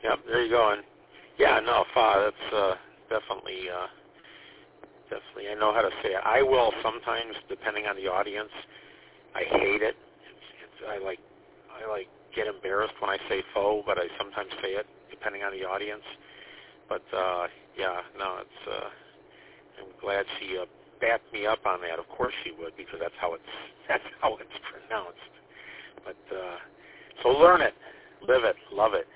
Yep, there you go. And yeah, no, fa, that's definitely, definitely. I know how to say it. I will sometimes, depending on the audience. I hate it. I get embarrassed when I say faux, but I sometimes say it depending on the audience. But yeah, no, it's. I'm glad she backed me up on that. Of course she would, because that's how it's pronounced. But so learn it, live it, love it.